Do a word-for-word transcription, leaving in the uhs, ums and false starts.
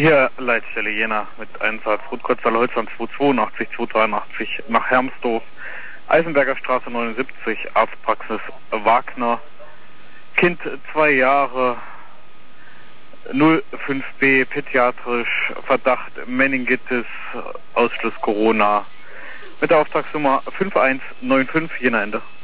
Hier Leitstelle Jena mit Einsatz Rotkotzal Holzland zweihundertzweiundachtzig zweihundertdreiundachtzig nach Hermsdorf, Eisenberger Straße neunundsiebzig, Arztpraxis Wagner, Kind zwei Jahre, null fünf b, pädiatrisch, Verdacht Meningitis, Ausschluss Corona, mit der Auftragsnummer fünf eins neun fünf, Jena Ende.